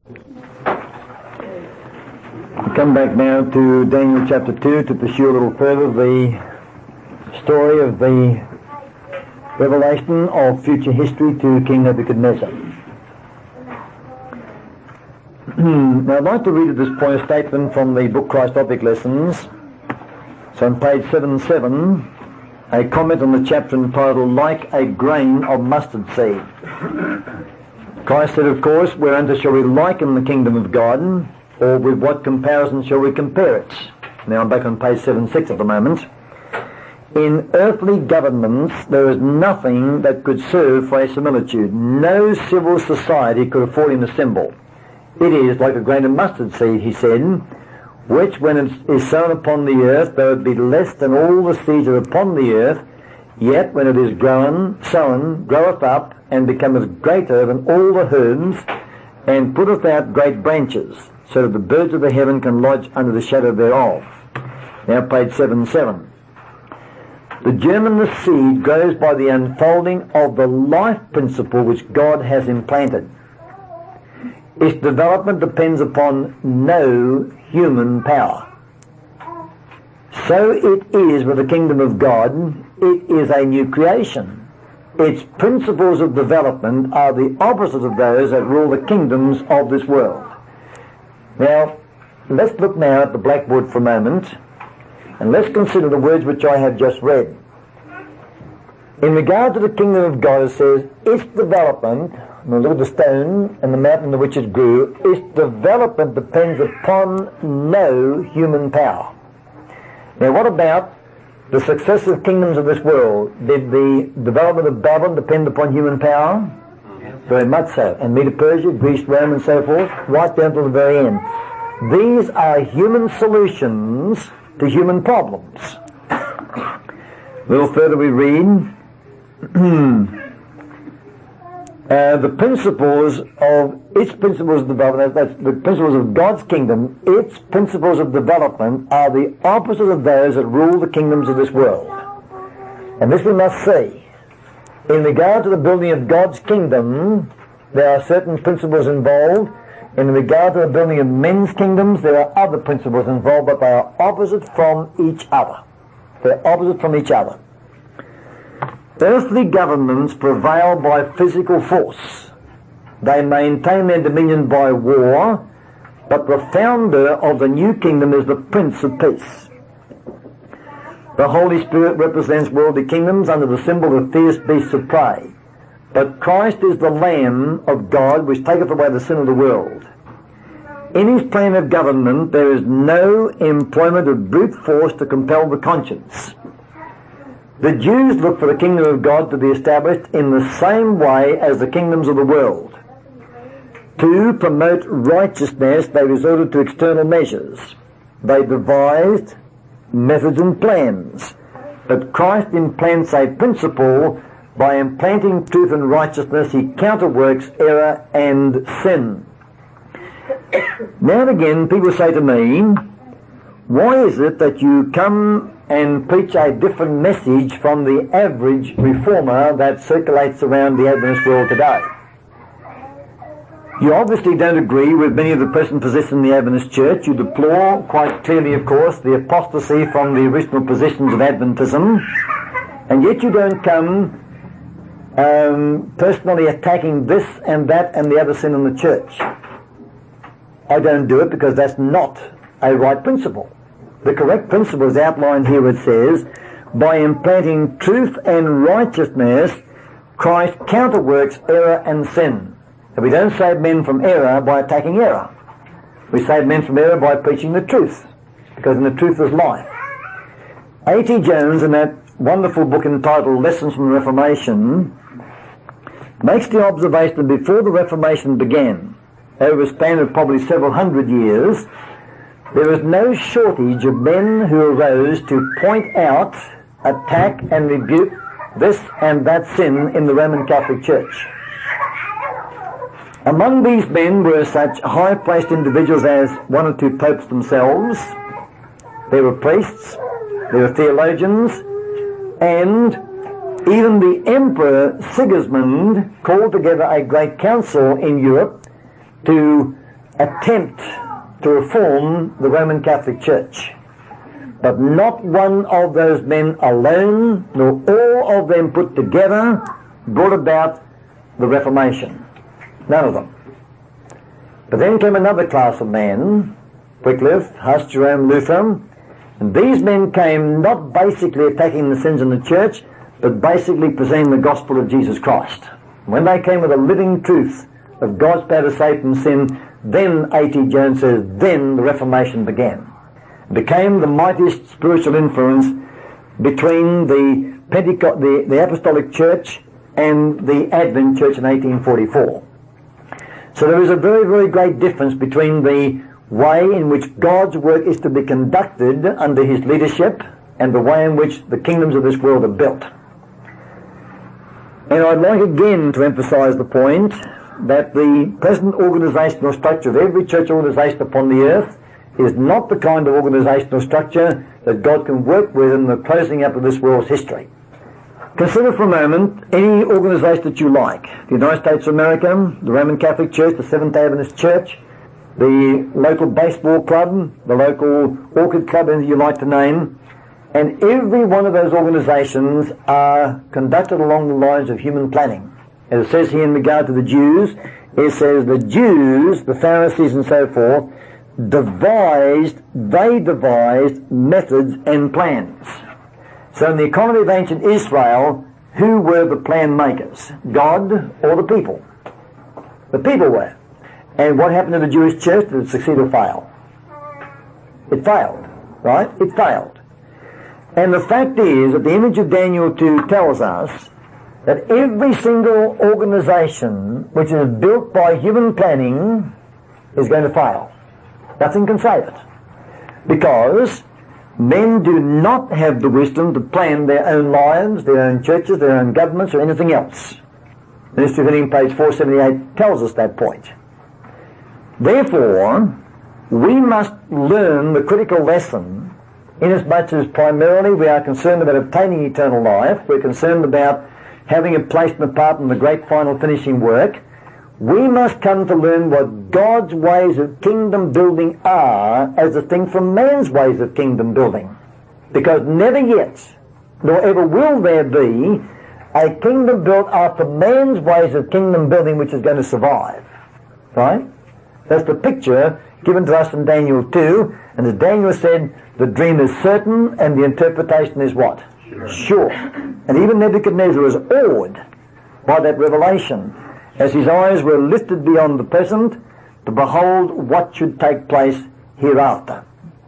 Come back now to Daniel chapter 2 to pursue a little further the story of the revelation of future history to King Nebuchadnezzar. Now I'd like to read at this point a statement from the book Christ Topic Lessons. So on page 77, a comment on the chapter entitled Like a Grain of Mustard Seed. Christ said, of course, whereunto shall we liken the kingdom of God, or with what comparison shall we compare it? Now I'm back on page 76 at the moment. In earthly governments there is nothing that could serve for a similitude. No civil society could afford him a symbol. It is like a grain of mustard seed, he said, which when it is sown upon the earth, though it be less than all the seeds that are upon the earth, yet when it is sown, groweth up, and becometh greater than all the herbs, and putteth out great branches, so that the birds of the heaven can lodge under the shadow thereof. Now page 77. The germinless seed grows by the unfolding of the life principle which God has implanted. Its development depends upon no human power. So it is with the kingdom of God. It is a new creation. Its principles of development are the opposite of those that rule the kingdoms of this world. Now, let's look now at the blackboard for a moment, and let's consider the words which I have just read. In regard to the kingdom of God, it says, its development, and look at the stone and the mountain in which it grew, its development depends upon no human power. Now, what about the successive kingdoms of this world? Did the development of Babylon depend upon human power? Very much so. And Medo-Persia, Greece, Rome, and so forth, right down to the very end. These are human solutions to human problems. A little further we read, the principles of development, that's the principles of God's kingdom, its principles of development are the opposite of those that rule the kingdoms of this world. And this we must see. In regard to the building of God's kingdom, there are certain principles involved. In regard to the building of men's kingdoms, there are other principles involved, but they are opposite from each other. They're opposite from each other. Earthly governments prevail by physical force. They maintain their dominion by war, but the founder of the new kingdom is the Prince of Peace. The Holy Spirit represents worldly kingdoms under the symbol of fierce beasts of prey. But Christ is the Lamb of God which taketh away the sin of the world. In his plan of government there is no employment of brute force to compel the conscience. The Jews look for the kingdom of God to be established in the same way as the kingdoms of the world. To promote righteousness they resorted to external measures. They devised methods and plans. But Christ implants a principle. By implanting truth and righteousness, he counterworks error and sin. Now and again people say to me, why is it that you come and preach a different message from the average reformer that circulates around the Adventist world today? You obviously don't agree with many of the present positions in the Adventist Church. You deplore, quite clearly of course, the apostasy from the original positions of Adventism, and yet you don't come personally attacking this and that and the other sin in the church. I don't do it because that's not a right principle. The correct principle is outlined here. It says, by implanting truth and righteousness, Christ counterworks error and sin. And we don't save men from error by attacking error. We save men from error by preaching the truth, because in the truth is life. A.T. Jones, in that wonderful book entitled Lessons from the Reformation, makes the observation that before the Reformation began, over a span of probably several hundred years, there was no shortage of men who arose to point out, attack and rebuke this and that sin in the Roman Catholic Church. Among these men were such high-placed individuals as one or two popes themselves. There were priests, there were theologians, and even the Emperor Sigismund called together a great council in Europe to attempt to reform the Roman Catholic Church. But not one of those men alone, nor all of them put together, brought about the Reformation. None of them. But then came another class of men, Wycliffe, Huss, Jerome, Luther, and these men came not basically attacking the sins in the church, but basically presenting the gospel of Jesus Christ. When they came with a living truth of God's power to save from sin, then, A.T. Jones says, then the Reformation began. It became the mightiest spiritual influence between the Apostolic Church and the Advent Church in 1844. So there is a very, very great difference between the way in which God's work is to be conducted under His leadership and the way in which the kingdoms of this world are built. And I'd like again to emphasize the point that the present organizational structure of every church organization upon the earth is not the kind of organizational structure that God can work with in the closing up of this world's history. Consider for a moment any organization that you like. The United States of America, the Roman Catholic Church, the Seventh-day Adventist Church, the local baseball club, the local orchid club, anything you like to name. And every one of those organizations are conducted along the lines of human planning. As it says here in regard to the Jews, it says the Jews, the Pharisees and so forth, devised methods and plans. So in the economy of ancient Israel, who were the plan makers? God or the people? The people were. And what happened to the Jewish church? Did it succeed or fail? It failed, right? It failed. And the fact is that the image of Daniel 2 tells us that every single organization which is built by human planning is going to fail. Nothing can save it. Because men do not have the wisdom to plan their own lives, their own churches, their own governments, or anything else. Ministry of Healing, page 478, tells us that point. Therefore, we must learn the critical lesson, inasmuch as primarily we are concerned about obtaining eternal life, we're concerned about having a place and a part in the great final finishing work. We must come to learn what God's ways of kingdom building are as distinct from man's ways of kingdom building. Because never yet, nor ever will there be, a kingdom built after man's ways of kingdom building which is going to survive. Right? That's the picture given to us in Daniel 2. And as Daniel said, the dream is certain and the interpretation is what? Sure. And even Nebuchadnezzar was awed by that revelation, as his eyes were lifted beyond the present to behold what should take place hereafter.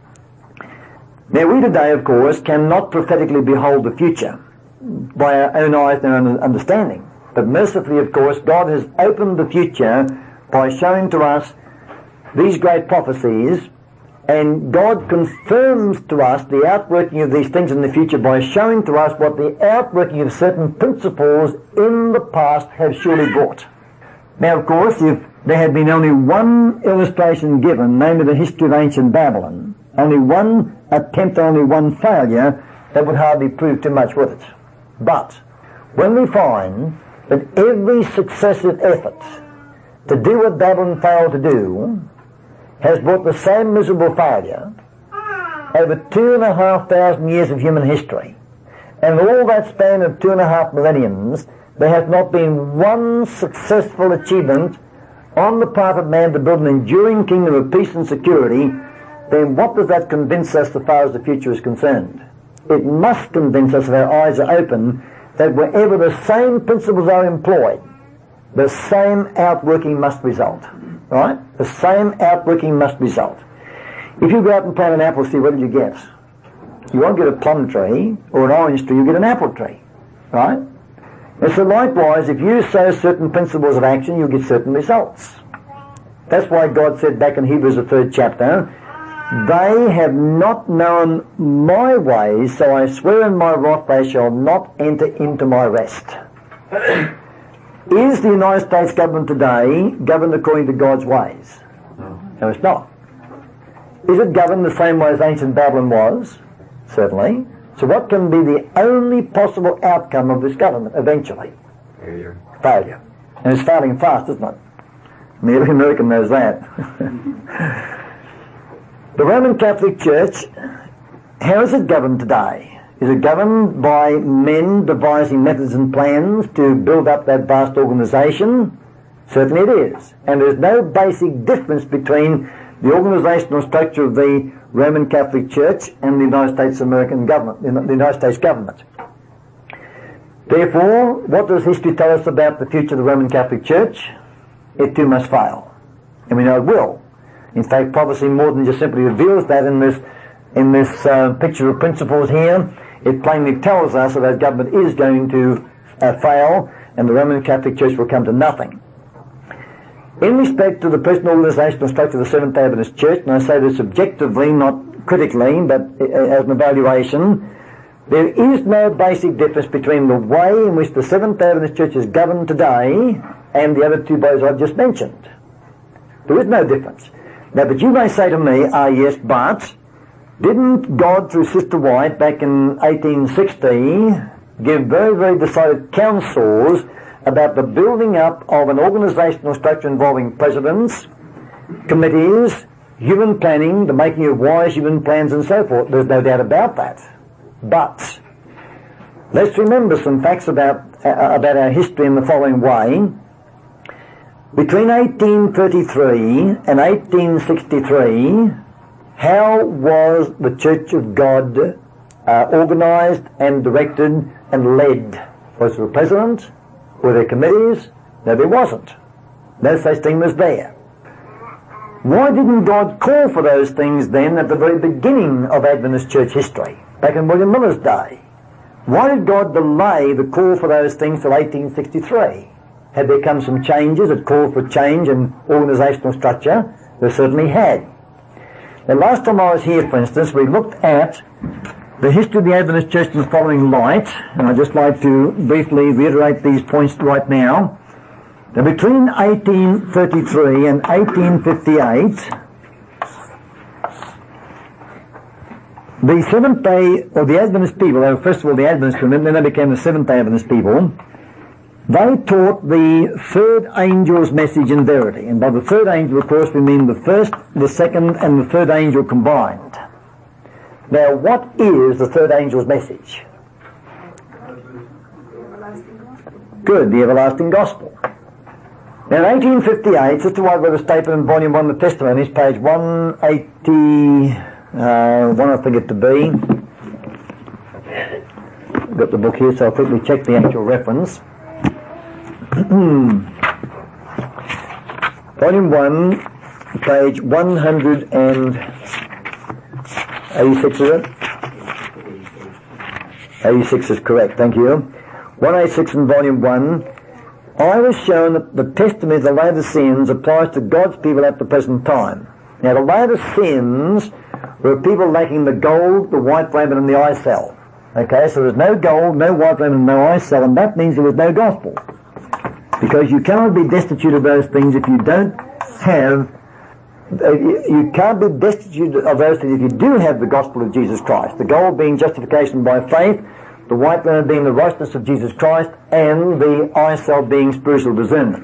Now we today, of course, cannot prophetically behold the future by our own eyes and our own understanding. But mercifully, of course, God has opened the future by showing to us these great prophecies, and God confirms to us the outworking of these things in the future by showing to us what the outworking of certain principles in the past have surely brought. Now, of course, if there had been only one illustration given, namely the history of ancient Babylon, only one attempt, only one failure, that would hardly prove too much with it. But when we find that every successive effort to do what Babylon failed to do has brought the same miserable failure over 2,500 years of human history, and all that span of 2.5 millenniums, there has not been one successful achievement on the part of man to build an enduring kingdom of peace and security, then what does that convince us as far as the future is concerned? It must convince us, if our eyes are open, that wherever the same principles are employed, the same outworking must result. Right? The same outworking must result. If you go out and plant an apple tree, what do you get? You won't get a plum tree or an orange tree, you get an apple tree. Right? And so likewise, if you sow certain principles of action, you'll get certain results. That's why God said back in Hebrews the 3rd chapter, they have not known my ways, so I swear in my wrath they shall not enter into my rest. Is the United States government today governed according to God's ways? No, it's not. Is it governed the same way as ancient Babylon was? Certainly. So what can be the only possible outcome of this government eventually? Failure. And it's failing fast, isn't it? I mean, every American knows that. The Roman Catholic Church, how is it governed today? Is it governed by men devising methods and plans to build up that vast organisation? Certainly it is. And there's no basic difference between the organisational structure of the Roman Catholic Church and the United States American government, the United States government. Therefore, what does history tell us about the future of the Roman Catholic Church? It too must fail. And we know it will. In fact, prophecy more than just simply reveals that in this picture of principles here. It plainly tells us that government is going to fail and the Roman Catholic Church will come to nothing. In respect to the present organisational structure of the Seventh-day Adventist Church, and I say this objectively, not critically, but as an evaluation, there is no basic difference between the way in which the Seventh-day Adventist Church is governed today and the other two bodies I've just mentioned. There is no difference. Now, but you may say to me, yes, but didn't God, through Sister White, back in 1860, give very, very decided counsels about the building up of an organisational structure involving presidents, committees, human planning, the making of wise human plans and so forth? There's no doubt about that. But let's remember some facts about our history in the following way. Between 1833 and 1863, how was the Church of God organised and directed and led? Was there a president? Were there committees? No, there wasn't. No such thing was there. Why didn't God call for those things then at the very beginning of Adventist church history, back in William Miller's day? Why did God delay the call for those things till 1863? Had there come some changes that called for change in organisational structure? There certainly had. The last time I was here, for instance, we looked at the history of the Adventist Church in the following light, and I'd just like to briefly reiterate these points right now. Now, between 1833 and 1858, the Seventh-day, or the Adventist people, they were first of all the Adventists, and then they became the Seventh-day Adventist people. They taught the third angel's message in verity. And by the third angel, of course, we mean the first, the second, and the third angel combined. Now, what is the third angel's message? Good, the everlasting gospel. Now, in 1858, Sister White wrote a statement in Volume 1 of the Testimonies, page 181, I think it to be. I've got the book here, so I'll quickly check the actual reference. Volume 1, page 186, is it? 86 is correct, thank you. 186 in Volume 1. I was shown that the testimony of the Laodiceans applies to God's people at the present time. Now, the Laodiceans were people lacking the gold, the white raiment, and the eye cell. Okay, so there's no gold, no white raiment, and no eye cell, and that means there was no gospel. Because you cannot be destitute of those things if you don't have, you can't be destitute of those things if you do have the gospel of Jesus Christ. The gold being justification by faith, the white raiment being the righteousness of Jesus Christ, and the eye cell being spiritual discernment.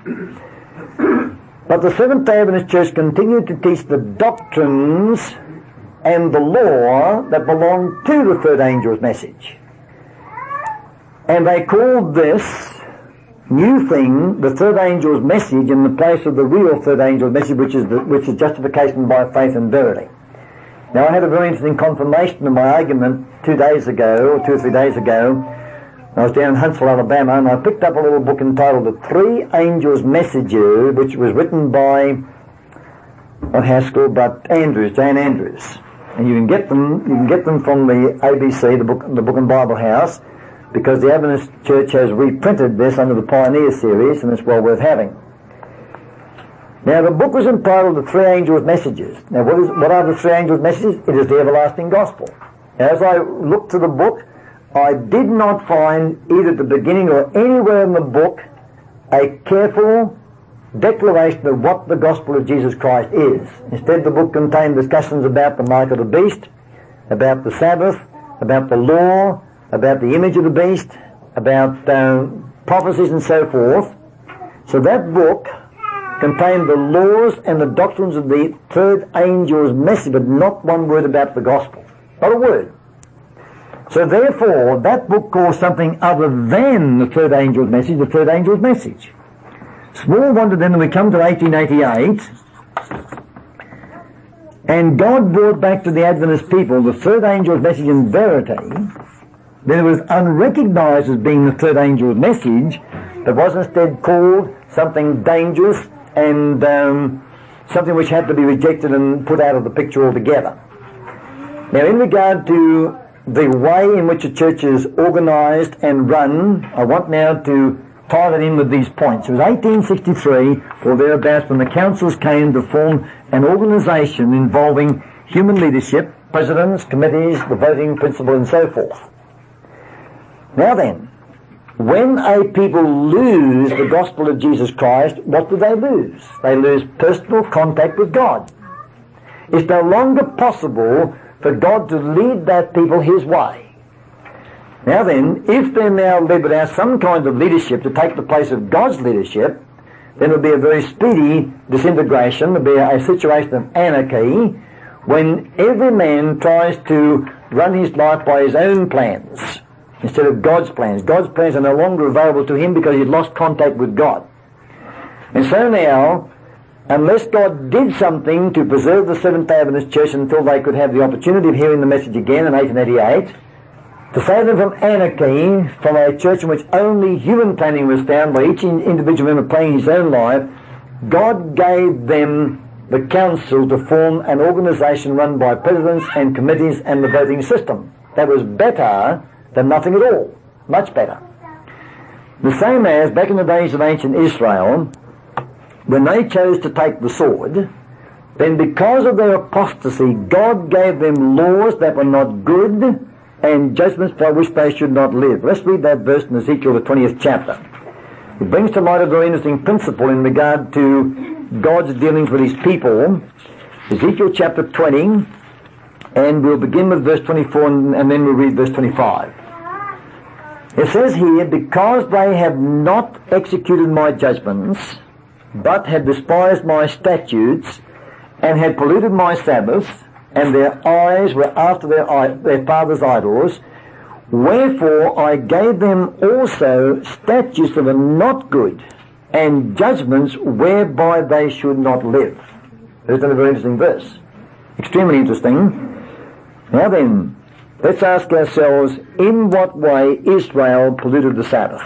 But the Seventh-day Adventist Church continued to teach the doctrines and the law that belonged to the third angel's message. And they called this new thing the third angel's message in the place of the real third angel's message, which is justification by faith and verity. Now, I had a very interesting confirmation of my argument 2 days ago, or 2 or 3 days ago. I was down in Huntsville, Alabama, and I picked up a little book entitled The Three Angels' Messages, which was written by, not Haskell, but Andrews, Jane Andrews. And you can get them from the ABC, the Book and Bible House, because the Adventist Church has reprinted this under the Pioneer series, and it's well worth having. Now, the book was entitled The Three Angels' Messages. Now, what are the three angels' messages? It is the everlasting gospel. Now, as I looked through the book, I did not find either at the beginning or anywhere in the book a careful declaration of what the gospel of Jesus Christ is. Instead, the book contained discussions about the mark of the beast, about the Sabbath, about the law, about the image of the beast, about prophecies and so forth. So that book contained the laws and the doctrines of the third angel's message, but not one word about the gospel. Not a word. So therefore, that book calls something other than the third angel's message, the third angel's message. Small wonder then that we come to 1888, and God brought back to the Adventist people the third angel's message in verity. Then it was unrecognized as being the third angel's message, but was instead called something dangerous and something which had to be rejected and put out of the picture altogether. Now, in regard to the way in which a church is organized and run, I want now to tie that in with these points. It was 1863 or thereabouts when the councils came to form an organization involving human leadership, presidents, committees, the voting principle, and so forth. Now then, when a people lose the gospel of Jesus Christ, what do they lose? They lose personal contact with God. It's no longer possible for God to lead that people His way. Now then, if they're now led without some kind of leadership to take the place of God's leadership, then there'll be a very speedy disintegration. There'll be a situation of anarchy when every man tries to run his life by his own plans instead of God's plans. God's plans are no longer available to him because he's lost contact with God. And so now, unless God did something to preserve the Seventh-day Adventist Church until they could have the opportunity of hearing the message again in 1888, to save them from anarchy, from a church in which only human planning was found by each individual member playing his own life, God gave them the council to form an organization run by presidents and committees and the voting system. That was better than nothing at all. Much better. The same as back in the days of ancient Israel, when they chose to take the sword, then because of their apostasy, God gave them laws that were not good and judgments by which they should not live. Let's read that verse in Ezekiel, the 20th chapter. It brings to light a very interesting principle in regard to God's dealings with His people. Ezekiel chapter 20, and we'll begin with verse 24 and then we'll read verse 25. It says here, because they have not executed my judgments, but had despised my statutes, and had polluted my Sabbaths, and their eyes were after their fathers' idols, wherefore I gave them also statutes that were not good, and judgments whereby they should not live. There's a very interesting verse. Extremely interesting. Now then, let's ask ourselves, in what way Israel polluted the Sabbath?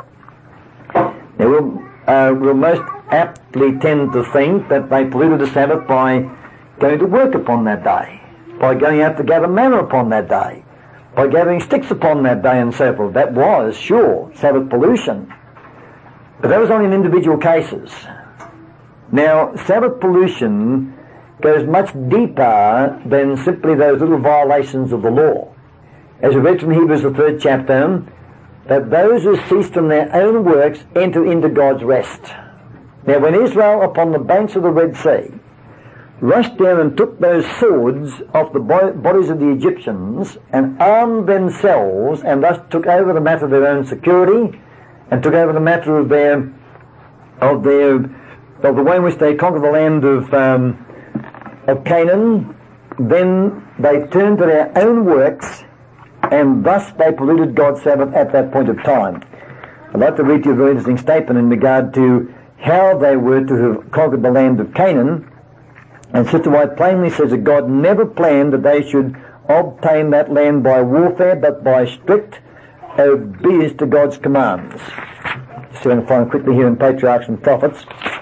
Now we'll most aptly tend to think that they polluted the Sabbath by going to work upon that day, by going out to gather manna upon that day, by gathering sticks upon that day and so forth. That was, sure, Sabbath pollution. But that was only in individual cases. Now, Sabbath pollution goes much deeper than simply those little violations of the law. As we read from Hebrews, the 3rd chapter, that those who cease from their own works enter into God's rest. Now, when Israel, upon the banks of the Red Sea, rushed down and took those swords off the bodies of the Egyptians and armed themselves and thus took over the matter of their own security and took over the matter of the way in which they conquered the land of Canaan, then they turned to their own works and thus they polluted God's Sabbath at that point of time. I'd like to read to you a very interesting statement in regard to how they were to have conquered the land of Canaan. And Sister White plainly says that God never planned that they should obtain that land by warfare, but by strict obedience to God's commands. So I'm going to find quickly here in Patriarchs and Prophets.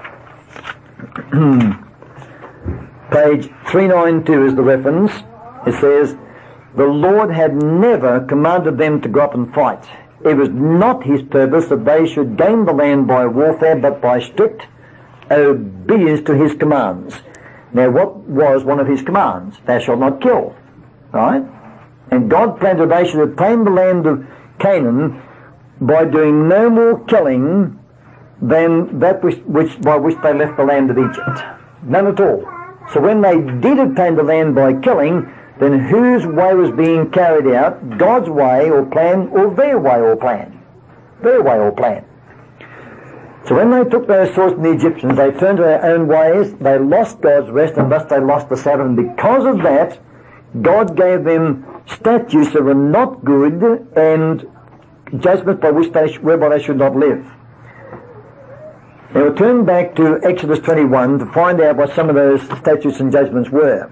Page 392 is the reference. It says, the Lord had never commanded them to go up and fight. It was not His purpose that they should gain the land by warfare, but by strict obedience to His commands. Now, what was one of His commands? Thou shalt not kill. Right? And God planned that they should obtain the land of Canaan by doing no more killing than that by which they left the land of Egypt. None at all. So when they did obtain the land by killing, then whose way was being carried out? God's way or plan, or their way or plan? Their way or plan. So when they took those swords from the Egyptians, they turned to their own ways, they lost God's rest, and thus they lost the Sabbath. And because of that, God gave them statutes that were not good and judgments whereby they should not live. Now we'll turn back to Exodus 21 to find out what some of those statutes and judgments were.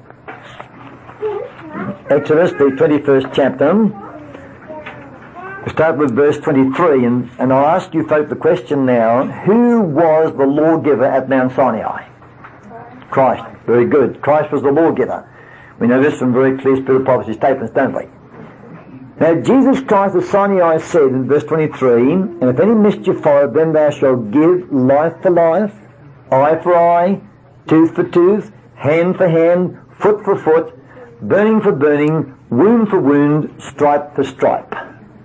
Exodus, the 21st chapter. We start with verse 23, and I'll ask you folk the question now, who was the lawgiver at Mount Sinai? Christ. Very good. Christ was the lawgiver. We know this from very clear spirit prophecy statements, don't we? Now Jesus Christ at Sinai said in verse 23, and if any mischief follow, then thou shalt give life for life, eye for eye, tooth for tooth, hand for hand, foot for foot, burning for burning, wound for wound, stripe for stripe.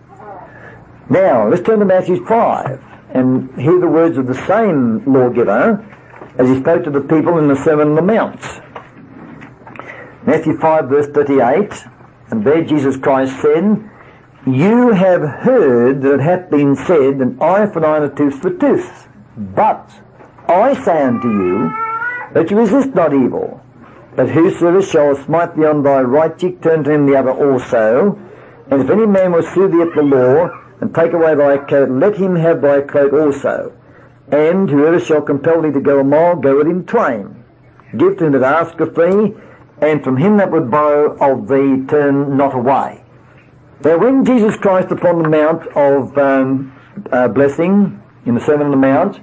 Now, let's turn to Matthew 5 and hear the words of the same lawgiver as he spoke to the people in the Sermon on the Mount. Matthew 5 verse 38, and there Jesus Christ said, you have heard that it hath been said, an eye for an eye and a tooth for a tooth. But I say unto you, that you resist not evil, but whosoever shall smite thee on thy right cheek, turn to him the other also. And if any man will sue thee at the law, and take away thy coat, let him have thy cloak also. And whoever shall compel thee to go a mile, go with him twain. Give to him that asketh thee, and from him that would borrow of thee, turn not away. Now when Jesus Christ upon the Mount of blessing, in the Sermon on the Mount,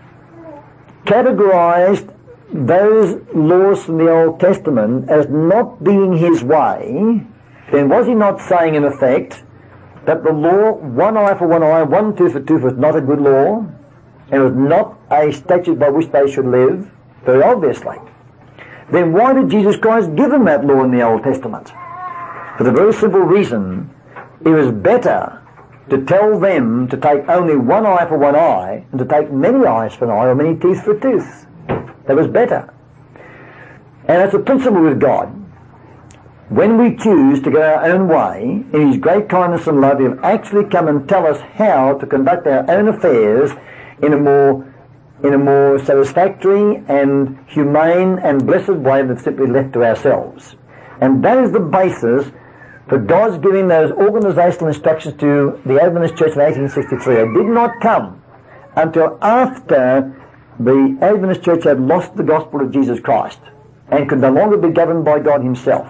categorized those laws from the Old Testament as not being his way, then was he not saying in effect that the law, one eye for one eye, one tooth for tooth, was not a good law, and was not a statute by which they should live? Very obviously. Then why did Jesus Christ give them that law in the Old Testament? For the very simple reason, it was better to tell them to take only one eye for one eye than to take many eyes for an eye or many teeth for a tooth. That was better. And that's a principle with God. When we choose to go our own way, in his great kindness and love, he'll actually come and tell us how to conduct our own affairs in a more satisfactory and humane and blessed way than simply left to ourselves. And that is the basis for God's giving those organizational instructions to the Adventist Church in 1863. It did not come until after the Adventist Church had lost the gospel of Jesus Christ and could no longer be governed by God himself.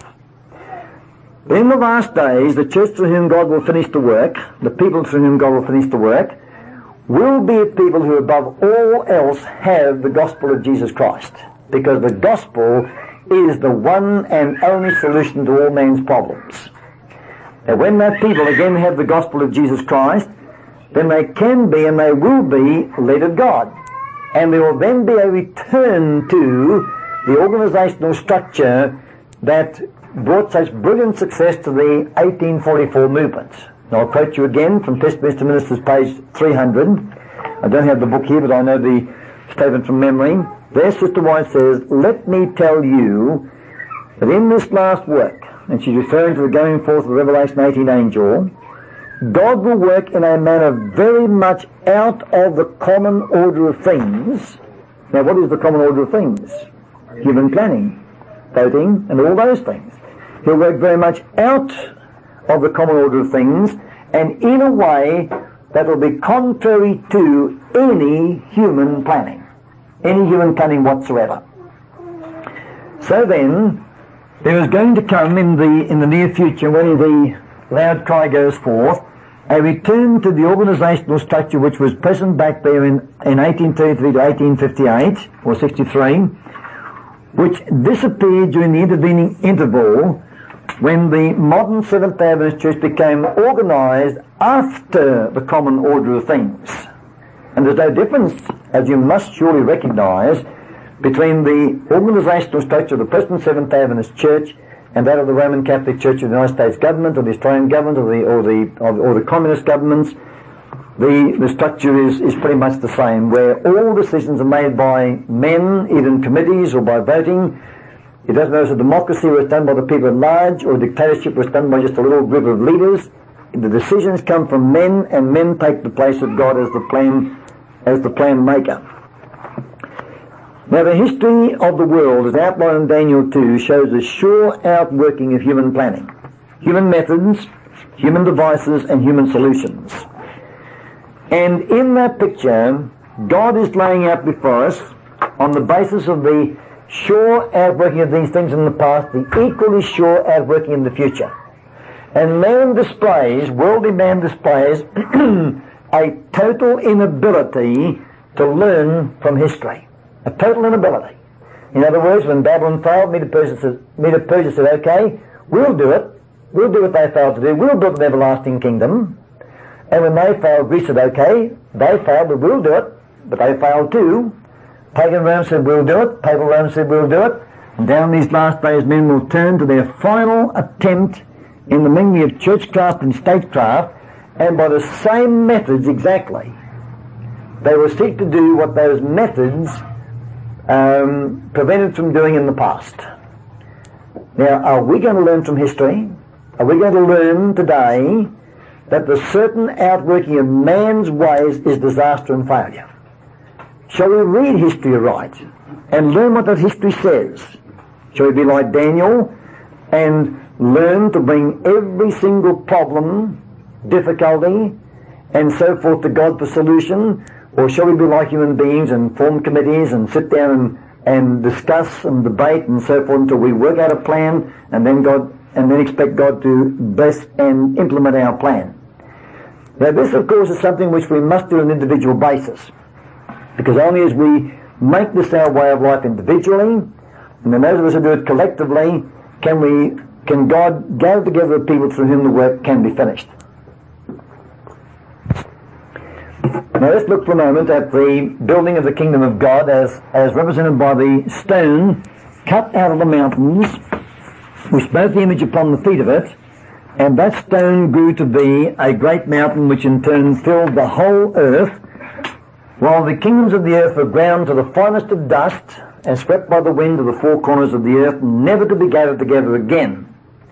But in the last days, the church through whom God will finish the work, the people through whom God will finish the work, will be a people who above all else have the gospel of Jesus Christ. Because the gospel is the one and only solution to all man's problems. And when that people again have the gospel of Jesus Christ, then they can be and they will be led of God. And there will then be a return to the organizational structure that brought such brilliant success to the 1844 movement. And I'll quote you again from Testminster Ministers, page 300. I don't have the book here, but I know the statement from memory. There, Sister White says, let me tell you that in this last work, and she's referring to the going forth of the Revelation 18 angel, God will work in a manner very much out of the common order of things. Now, what is the common order of things? Human planning, voting, and all those things. He'll work very much out of the common order of things, and in a way that will be contrary to any human planning whatsoever. So then, there is going to come in the near future, when the loud cry goes forth, a return to the organizational structure which was present back there in 1833 to 1858, or 63, which disappeared during the intervening interval when the modern Seventh-day Adventist Church became organized after the common order of things. And there's no difference, as you must surely recognize, between the organizational structure of the present Seventh-day Adventist Church and that of the Roman Catholic Church of the United States government, or the Australian government, or the communist governments. The structure is pretty much the same, where all decisions are made by men, either in committees or by voting. It doesn't matter if a democracy was done by the people at large, or a dictatorship was done by just a little group of leaders. The decisions come from men, and men take the place of God as the plan as the plan maker. Now, the history of the world, as outlined in Daniel 2, shows a sure outworking of human planning, human methods, human devices, and human solutions. And in that picture, God is laying out before us, on the basis of the sure outworking of these things in the past, the equally sure outworking in the future. And man displays, worldly man displays, a total inability to learn from history. A total inability. In other words, when Babylon failed, Medo-Persia said, okay, we'll do it. We'll do what they failed to do. We'll build an everlasting kingdom. And when they failed, Greece said, okay, they failed, but we'll do it. But they failed too. Pagan Rome said, we'll do it. Papal Rome said, we'll do it. And down these last days, men will turn to their final attempt in the mingling of churchcraft and statecraft, and by the same methods exactly, they will seek to do what those methods prevented from doing in the past. Now, are we going to learn from history? Are we going to learn today that the certain outworking of man's ways is disaster and failure? Shall we read history right and learn what that history says? Shall we be like Daniel and learn to bring every single problem, difficulty, and so forth to God for solution? Or shall we be like human beings and form committees and sit down and discuss and debate and so forth until we work out a plan and then expect God to bless and implement our plan? Now, this, of course, is something which we must do on an individual basis, because only as we make this our way of life individually, and then those of us who do it collectively, can God gather together the people through whom the work can be finished. Now let's look for a moment at the building of the kingdom of God as represented by the stone cut out of the mountains, which smote the image upon the feet of it, and that stone grew to be a great mountain which in turn filled the whole earth, while the kingdoms of the earth were ground to the finest of dust and swept by the wind to the four corners of the earth, never to be gathered together again.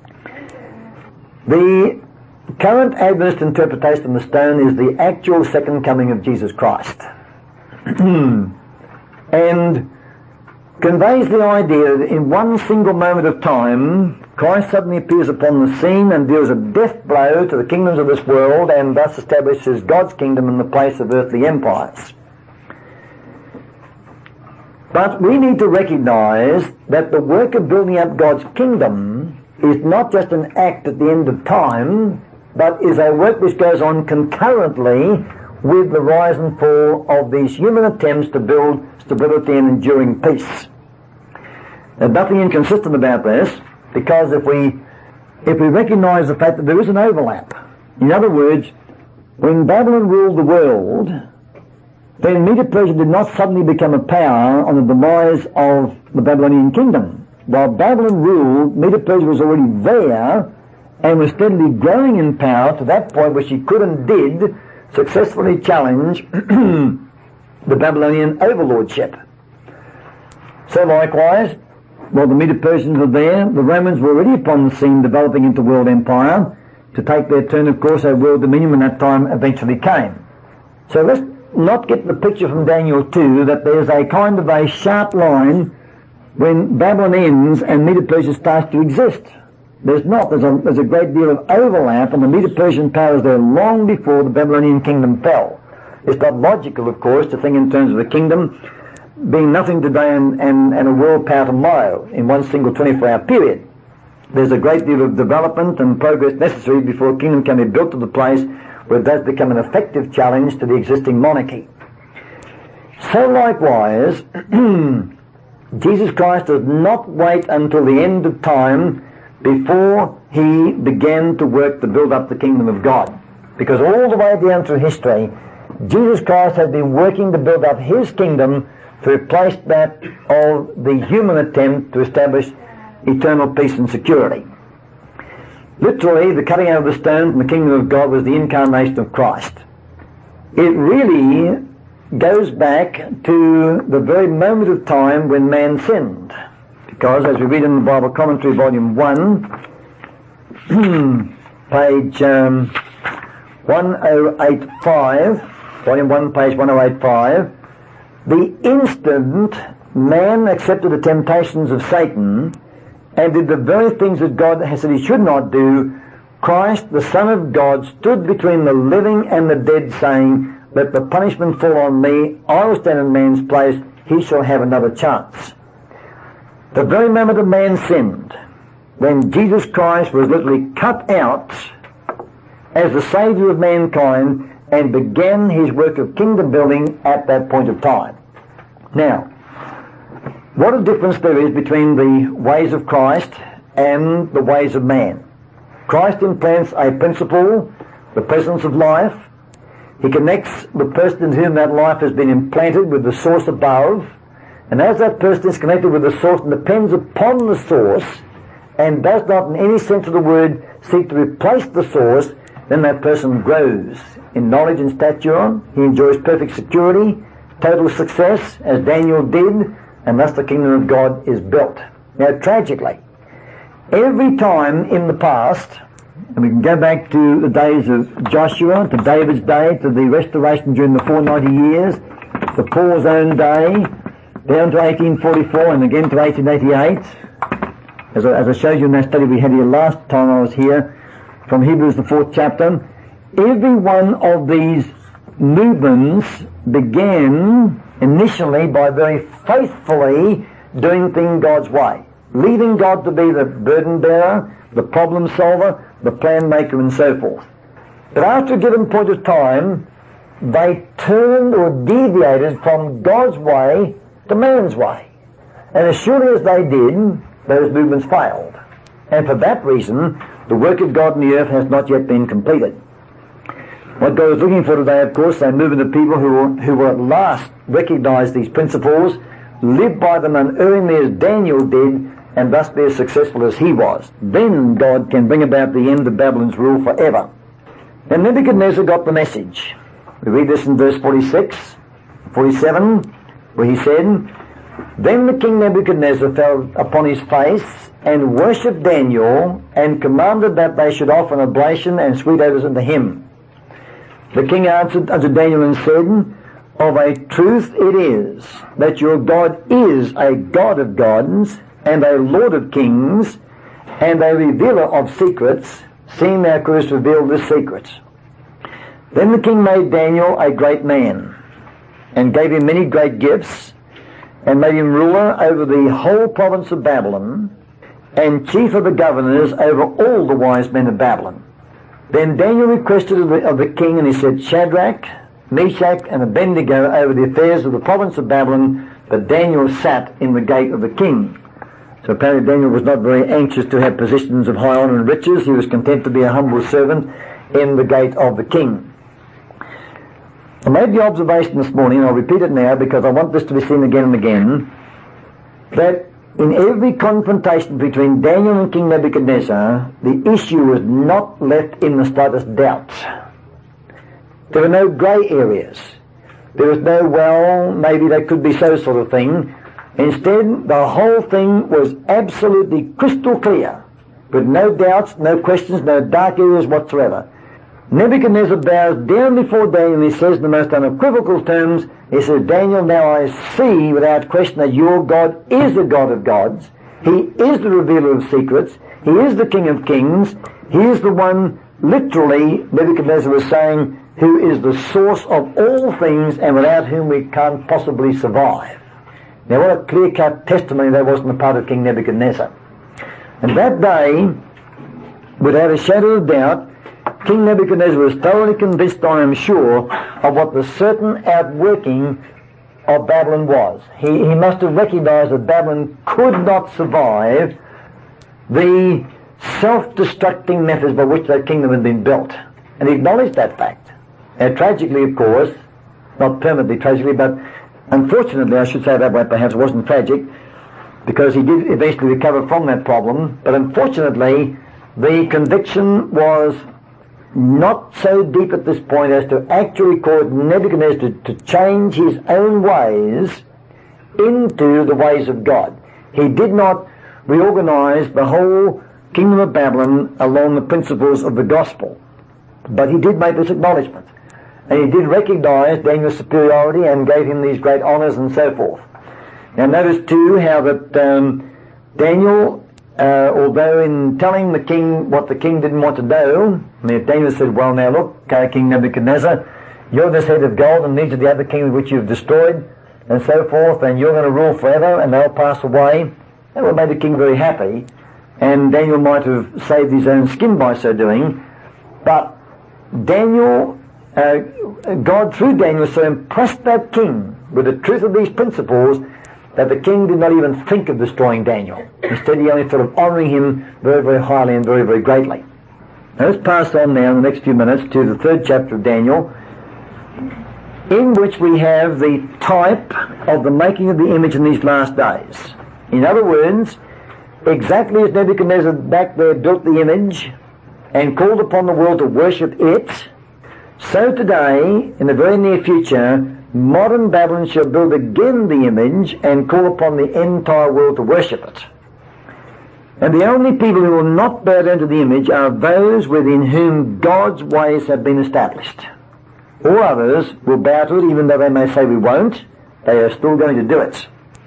The current Adventist interpretation of the stone is the actual second coming of Jesus Christ. And conveys the idea that in one single moment of time, Christ suddenly appears upon the scene and deals a death blow to the kingdoms of this world and thus establishes God's kingdom in the place of earthly empires. But we need to recognize that the work of building up God's kingdom is not just an act at the end of time, but is a work which goes on concurrently with the rise and fall of these human attempts to build stability and enduring peace. There's nothing inconsistent about this, because if we recognize the fact that there is an overlap, in other words, when Babylon ruled the world, then Medo-Persia did not suddenly become a power on the demise of the Babylonian kingdom. While Babylon ruled, Medo-Persia was already there and was steadily growing in power to that point where she could and did successfully challenge the Babylonian overlordship. So likewise, while the Medo-Persians were there, the Romans were already upon the scene developing into world empire. To take their turn, of course, their world dominion when that time eventually came. So let's not get the picture from Daniel 2 that there's a kind of a sharp line when Babylon ends and Medo-Persia starts to exist. There's not. There's a great deal of overlap, and the Medo-Persian power was there long before the Babylonian kingdom fell. It's not logical, of course, to think in terms of the kingdom being nothing today and a world power tomorrow in one single 24-hour period. There's a great deal of development and progress necessary before a kingdom can be built to the place where it does become an effective challenge to the existing monarchy. So likewise, Jesus Christ does not wait until the end of time before he began to work to build up the kingdom of God. Because all the way down through history, Jesus Christ has been working to build up his kingdom to replace that of the human attempt to establish eternal peace and security. Literally, the cutting out of the stone from the kingdom of God was the incarnation of Christ. It really goes back to the very moment of time when man sinned. Because, as we read in the Bible Commentary, Volume 1, page 1085, Volume 1, page 1085, the instant man accepted the temptations of Satan and did the very things that God has said he should not do, Christ, the Son of God, stood between the living and the dead, saying, let the punishment fall on me, I will stand in man's place, he shall have another chance. The very moment a man sinned, when Jesus Christ was literally cut out as the Saviour of mankind and began his work of kingdom building at that point of time. Now, what a difference there is between the ways of Christ and the ways of man. Christ implants a principle, the presence of life. He connects the person in whom that life has been implanted with the source above, and as that person is connected with the source and depends upon the source and does not in any sense of the word seek to replace the source, then that person grows in knowledge and stature. He enjoys perfect security, total success, as Daniel did, and thus the kingdom of God is built. Now, tragically, every time in the past, and we can go back to the days of Joshua, to David's day, to the restoration during the 490 years, to Paul's own day, down to 1844 and again to 1888, as I showed you in that study we had here last time I was here, from Hebrews the 4th chapter, every one of these movements began initially by very faithfully doing things God's way, leaving God to be the burden bearer, the problem solver, the plan maker, and so forth. But after a given point of time, they turned or deviated from God's way to man's way. And as surely as they did, those movements failed. And for that reason, the work of God in the earth has not yet been completed. What God is looking for today, of course, a movement of people who will at last recognize these principles, live by them unerringly as Daniel did, and thus be as successful as he was. Then God can bring about the end of Babylon's rule forever. And Nebuchadnezzar got the message. We read this in verse 46, 47, where he said, then the king Nebuchadnezzar fell upon his face and worshipped Daniel and commanded that they should offer an oblation and sweet odors unto him. The king answered unto Daniel and said, of a truth it is that your God is a God of gods and a Lord of kings and a revealer of secrets, seeing thou couldst reveal this secret. Then the king made Daniel a great man and gave him many great gifts and made him ruler over the whole province of Babylon and chief of the governors over all the wise men of Babylon. Then Daniel requested of the king, and he said, Shadrach, Meshach, and Abednego over the affairs of the province of Babylon, but Daniel sat in the gate of the king. So apparently Daniel was not very anxious to have positions of high honor and riches. He was content to be a humble servant in the gate of the king. I made the observation this morning, and I'll repeat it now because I want this to be seen again and again, that in every confrontation between Daniel and King Nebuchadnezzar, the issue was not left in the slightest doubt. There were no grey areas. There was no, well, maybe that could be so sort of thing. Instead, the whole thing was absolutely crystal clear, with no doubts, no questions, no dark areas whatsoever. Nebuchadnezzar bows down before Daniel and he says in the most unequivocal terms, he says, Daniel, now I see without question that your God is the God of gods. He is the revealer of secrets. He is the King of kings. He is the one, literally, Nebuchadnezzar was saying, who is the source of all things and without whom we can't possibly survive. Now what a clear-cut testimony that was on the part of King Nebuchadnezzar. And that day, without a shadow of doubt, King Nebuchadnezzar was thoroughly convinced, I am sure, of what the certain outworking of Babylon was. He must have recognized that Babylon could not survive the self-destructing methods by which that kingdom had been built. And he acknowledged that fact. And tragically, of course, not permanently tragically, but unfortunately, I should say that way, perhaps it wasn't tragic, because he did eventually recover from that problem, but unfortunately, the conviction was not so deep at this point as to actually cause Nebuchadnezzar to change his own ways into the ways of God. He did not reorganize the whole kingdom of Babylon along the principles of the gospel, but he did make this acknowledgement. And he did recognize Daniel's superiority and gave him these great honors and so forth. Now notice too how that Daniel, although in telling the king what the king didn't want to do, Daniel said, well now look, King Nebuchadnezzar, you're this head of gold and these are the other kings which you've destroyed and so forth, and you're going to rule forever and they'll pass away. That would have made the king very happy, and Daniel might have saved his own skin by so doing. But Daniel, God through Daniel so impressed that king with the truth of these principles that the king did not even think of destroying Daniel. Instead he only thought of honouring him very, very highly and very, very greatly. Now let's pass on now in the next few minutes to the 3rd chapter of Daniel, in which we have the type of the making of the image in these last days. In other words, exactly as Nebuchadnezzar back there built the image and called upon the world to worship it, so today, in the very near future, modern Babylon shall build again the image and call upon the entire world to worship it. And the only people who will not bow down to the image are those within whom God's ways have been established. All others will bow to it, even though they may say we won't. They are still going to do it.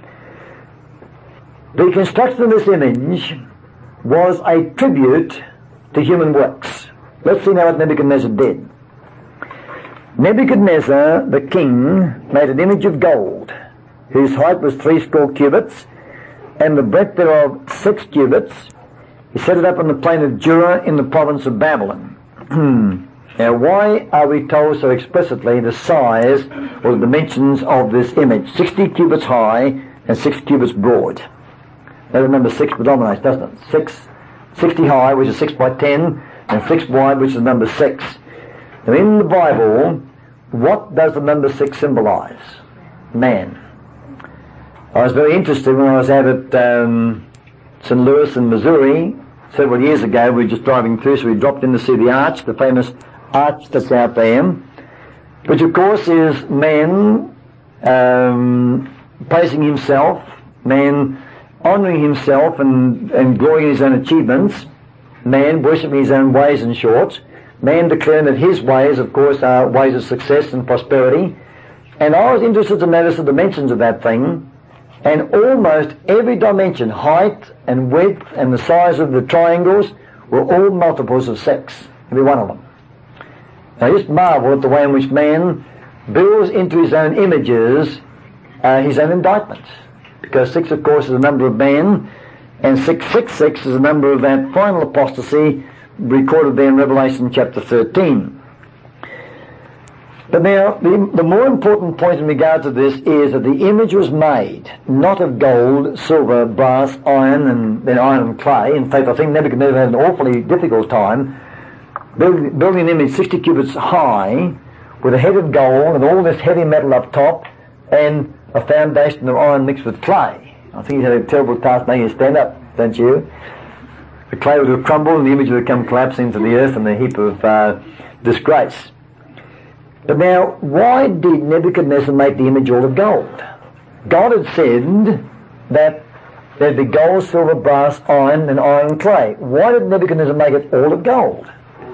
The construction of this image was a tribute to human works. Let's see now what Nebuchadnezzar did. Nebuchadnezzar, the king, made an image of gold, whose height was 60 cubits, and the breadth thereof 6 cubits. He set it up on the plain of Dura in the province of Babylon. Now, why are we told so explicitly the size or the dimensions of this image? 60 cubits high and 6 cubits broad. Now the number 6 predominates, doesn't it? 60 high, which is 6 by 10, and 6 wide, which is number 6. Now in the Bible, what does the number 6 symbolize? Man. I was very interested when I was out at St. Louis in Missouri several years ago. We were just driving through, so we dropped in to see the arch, the famous arch that's out there, which of course is man praising himself, man honouring himself and glorying in his own achievements, man worshipping his own ways in short, man declaring that his ways, of course, are ways of success and prosperity. And I was interested to notice the dimensions of that thing, and almost every dimension, height and width and the size of the triangles, were all multiples of 6, every one of them. Now just marvel at the way in which man builds into his own images his own indictment. Because 6, of course, is the number of man, and 666 is the number of that final apostasy recorded there in Revelation chapter 13. But now, the more important point in regard to this is that the image was made not of gold, silver, brass, iron, and then iron and clay. In fact, I think Nebuchadnezzar had an awfully difficult time building an image 60 cubits high with a head of gold and all this heavy metal up top and a foundation of iron mixed with clay. I think he had a terrible task making it stand up, don't you? The clay would have crumbled and the image would have come collapsing to the earth in a heap of disgrace. But now, why did Nebuchadnezzar make the image all of gold? God had said that there'd be gold, silver, brass, iron, and iron and clay. Why did Nebuchadnezzar make it all of gold?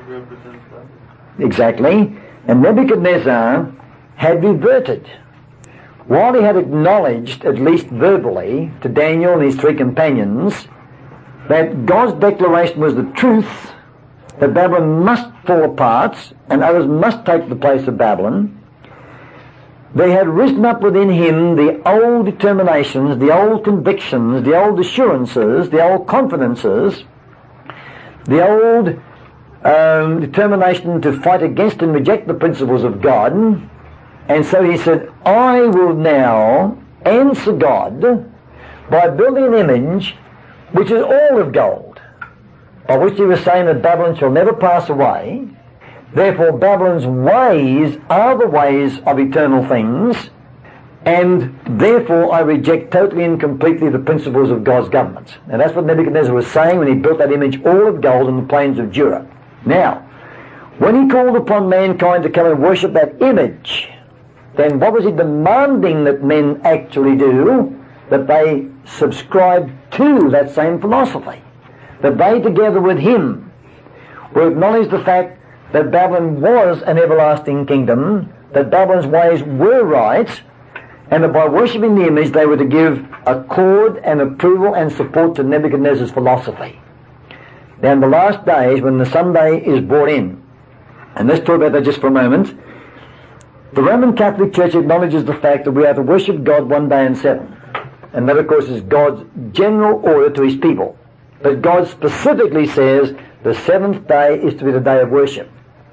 Exactly. And Nebuchadnezzar had reverted. While he had acknowledged, at least verbally, to Daniel and his 3 companions, that God's declaration was the truth, that Babylon must fall apart and others must take the place of Babylon, there had risen up within him the old determinations, the old convictions, the old assurances, the old confidences, the old determination to fight against and reject the principles of God. And so he said, I will now answer God by building an image which is all of gold, by which he was saying that Babylon shall never pass away. Therefore Babylon's ways are the ways of eternal things, and therefore I reject totally and completely the principles of God's government. And that's what Nebuchadnezzar was saying when he built that image all of gold in the plains of Dura. Now, when he called upon mankind to come and worship that image, then what was he demanding that men actually do? That they subscribe to that same philosophy. That they, together with him, will acknowledge the fact that Babylon was an everlasting kingdom, that Babylon's ways were right, and that by worshipping the image they were to give accord and approval and support to Nebuchadnezzar's philosophy. Now in the last days, when the Sunday is brought in, and let's talk about that just for a moment, the Roman Catholic Church acknowledges the fact that we are to worship God one day in seven. And that, of course, is God's general order to his people. But God specifically says the seventh day is to be the day of worship.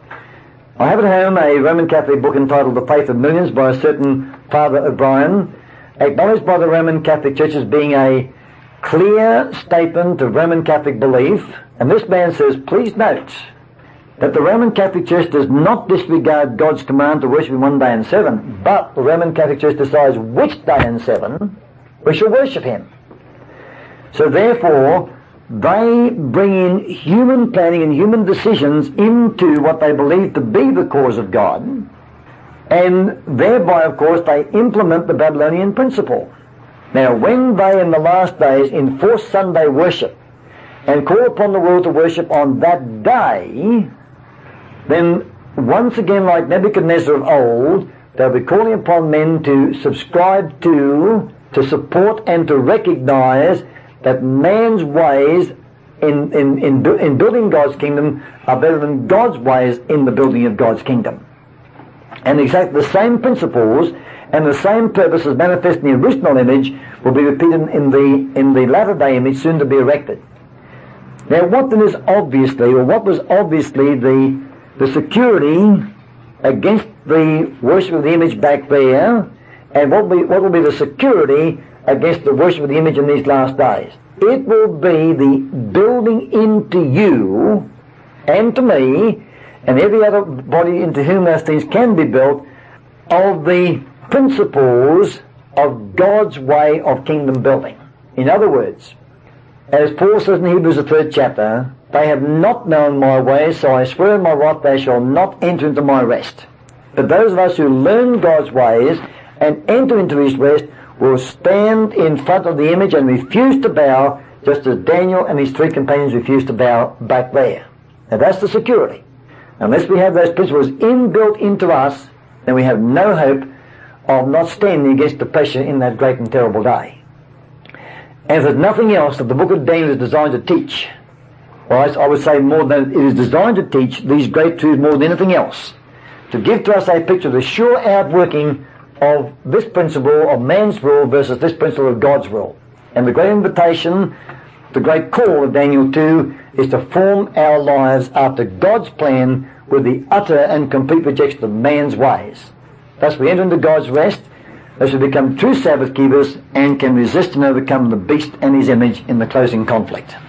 I have at home a Roman Catholic book entitled The Faith of Millions by a certain Father O'Brien, acknowledged by the Roman Catholic Church as being a clear statement of Roman Catholic belief. And this man says, please note that the Roman Catholic Church does not disregard God's command to worship him one day in seven, but the Roman Catholic Church decides which day in seven we shall worship him. So therefore, they bring in human planning and human decisions into what they believe to be the cause of God, and thereby, of course, they implement the Babylonian principle. Now, when they in the last days enforce Sunday worship and call upon the world to worship on that day, then once again, like Nebuchadnezzar of old, they'll be calling upon men to subscribe to support and to recognize that man's ways in building God's kingdom are better than God's ways in the building of God's kingdom. And exactly the same principles and the same purposes manifest in the original image will be repeated in the latter day image soon to be erected. Now what then is obviously, or what was obviously the security against the worship of the image back there, and what will be the security against the worship of the image in these last days? It will be the building into you and to me and every other body into whom those things can be built of the principles of God's way of kingdom building. In other words, as Paul says in Hebrews the 3rd chapter, they have not known my ways, so I swear in my wrath they shall not enter into my rest. But those of us who learn God's ways and enter into his rest will stand in front of the image and refuse to bow, just as Daniel and his three companions refused to bow back there. Now that's the security. Unless we have those principles inbuilt into us, then we have no hope of not standing against the pressure in that great and terrible day. And if there's nothing else that the book of Daniel is designed to teach, well, I would say more than it is designed to teach these great truths more than anything else, to give to us a picture of the sure outworking of this principle of man's rule versus this principle of God's rule. And the great invitation, the great call of Daniel 2 is to form our lives after God's plan with the utter and complete rejection of man's ways. Thus we enter into God's rest, thus we become true Sabbath keepers and can resist and overcome the beast and his image in the closing conflict.